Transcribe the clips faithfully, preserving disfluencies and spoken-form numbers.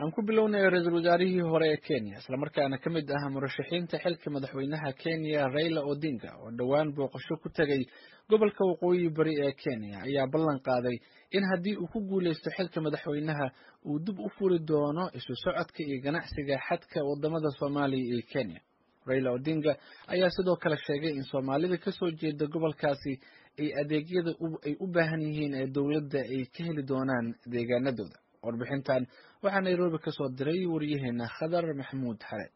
aan ku bilownay ra'iisul wasaarihii hore ee Kenya isla markaana ka mid ah murashaxiinta xilka madaxweynaha Kenya Raila Odinga oo dhawaan booqasho ku tagay gobolka waqooyi bari ee Kenya ayaa ballan qaaday in haddii uu ku guuleysto xilka madaxweynaha uu dib u furi doono isu socodka iyo ganacsiga xadka wadamada Soomaaliya iyo Kenya. Raila Odinga ayaa sidoo kale sheegay in Soomaalida ka soo jeeda gobolkaasi ay adeegyada ay u baahan yihiin ee dawladda ay ka heli doonaan deegaanadooda. warbixintan waxaa Nairobi ka soo diray wariyaheena Khadar Maxamuud Xare.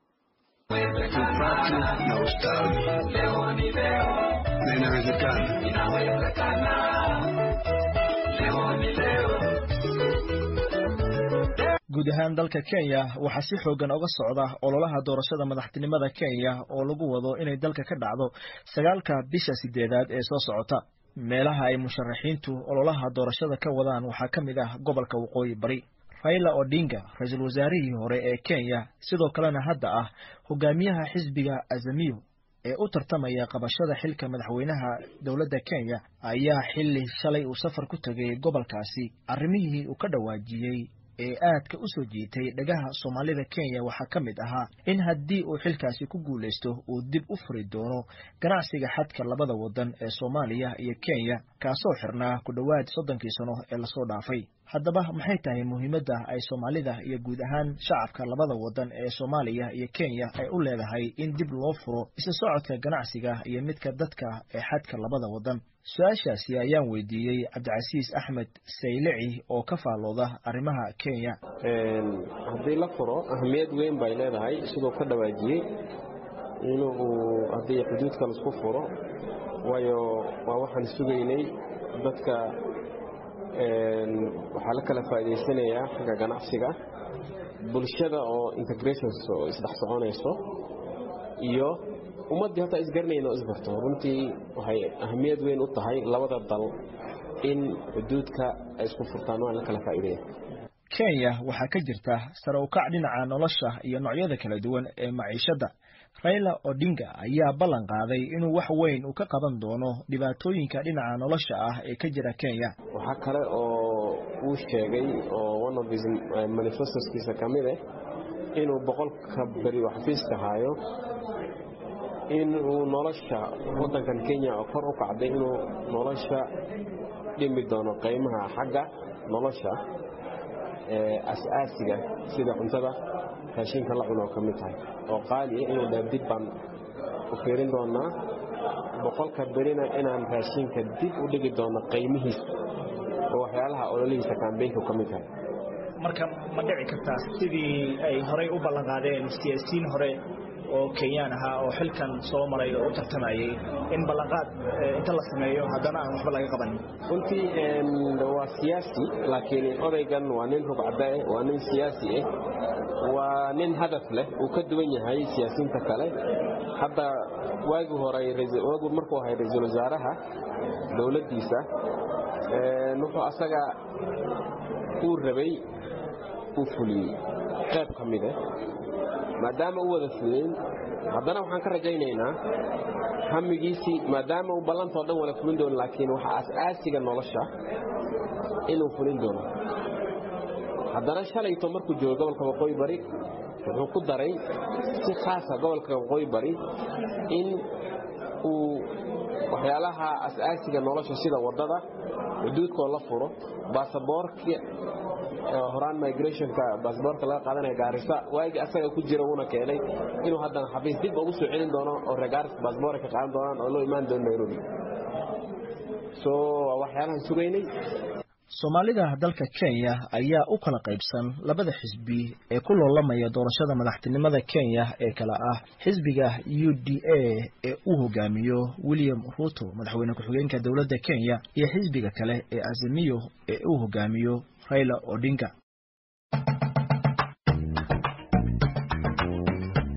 guud ahaan dalka Kenya waxaa si xoogan uga socda ololaha doorashada madaxtinimada Kenya oo lagu wado inay dalka ka dhacdo sagaalka bisha sideedaad ee soo socota. meelaha ay musharaxiintu ololaha doorashada ka wadaan waxaa ka mid ah gobolka waqooyi bari. Raila Odinga, ra'iisul wasaarihii hore ee Kenya, sidoo kalena hadda ah hogaamiyaha xisbiga Azimio ee u tartamaya qabashada xilka madaxweynaha dawladda Kenya, ayaa xilli shalay uu safar ku tagay gobolkaasi arrimihii uu ka dhawaajiyay ee aadka u soo jiitay dhagaha Soomaalida Kenya waxaa ka mid ahaa in haddii uu xilkaasi ku guuleysto uu dib u furi doono ganacsiga xadka labada wadan ee Soomaaliya iyo Kenya kaasoo xirnaa ku dhawaad soddonkii sano ee lasoo dhaafay. haddaba maxay tahay muhiimadda ay Soomaalida iyo guud ahaan shacabka labada wadan ee Soomaaliya iyo Kenya ay u leedahay in dib loo furo isu socodka ganacsiga iyo midka dadka ee xadka labada wadan? su-aashaasi ayaan weydiiyey Cabdicasiis Axmed Saylici oo ka faalooda arrimaha Kenya. haddii la furo ahmiyad weyn bay leedahay sidoo ka dhawaajiyey inuu haddii xuduudka la isku furo waayo waa waxaan sugaynay dadka waxaa la kala faa'iideysanayaa xagga ganacsiga bulshada oo integration oo isdhex soconayso iyo ummadii hata isgaranayno isbarto. runtii waxay ahmiyad weyn u tahay labada dal in xuduudka ay isku furtaan oo la kala faa'iideeyo. Kenya waxaa ka jirta sare u kac dhinaca nolosha iyo noocyada kala duwan ee maciishada. Raila Odinga ayaa ballan qaaday inuu wax weyn u ka qaban doono dhibaatooyinka dhinaca nolosha ah ee ka jira Kenya. waxa kale oo uu sheegay oo one of his manifestoskiisa kamid ah inuu boqolka bari wax fiiska hayo inuu nolosha wadankan Kenya oo kor u kacday inuu nolosha dhimi doono qiimaha xagga nolosha ee asaasiga sida cuntada raashinka la cuno kamid tahay oo qaali inuu dib baan u fiirin doonaa boqolka berina inaan raashinka dib u dhigi doono qiimihiisa oo waxyaalaha ololihiisa campaign-ka kamid tahay. marka ma dhici kartaa sidii ay horey u ballan qaadeen siyaasiyiin hore oo Kenyan ahaa oo xilkan soo maray oo u tartamayay in ballanqaad inta la sameeyo haddana aan waxba laga qaban? runtii waa siyaasi laakiin odaygan waa nin rugcada ah waa nin siyaasi ah waa nin hadaf leh uu ka duwan yahay siyaasiyiinta kale. hadda waagi hore waagi markuu ahaa ra'iisul wasaaraha dawladdiisa wuxuu asaga uu rabay uu fuliyay qayb ka mid ah maadaama uu wada fulin haddana waxaan ka rajaynaynaa hamigiisii maadaama uu ballantoo dhan wala fulin doono laakiin waxa asaasiga nolosha inuu fulin doono. haddana shalayto markuu joogo gobolka waqooyi bari wuxuu ku daray si khaasa gobolka waqooyi bari in uu waxyaalaha asaasiga nolosha sida wadada xuduudka la furo baasaboorka horaan migrationka baasaboorka laga qaadanay Gaarisa waagi asaga ku jira una keenay inuu haddana xafiis dib ugu soo celin doono oo regards baasaboorka qaadan doonaan oo loo imaan doono Nairobi. so waxyaalahan sugaynay. Soomaalida dalka Kenya ayaa u kala qaybsan labada xisbi ee ku loolamaya doorashada madaxtinimada Kenya ee kala ah xisbiga U D A ee uu hogaamiyo William Ruto madaxweyne ku-xigeenka dawladda Kenya iyo xisbiga kale ee Azimio ee uu hogaamiyo Raila Odinga.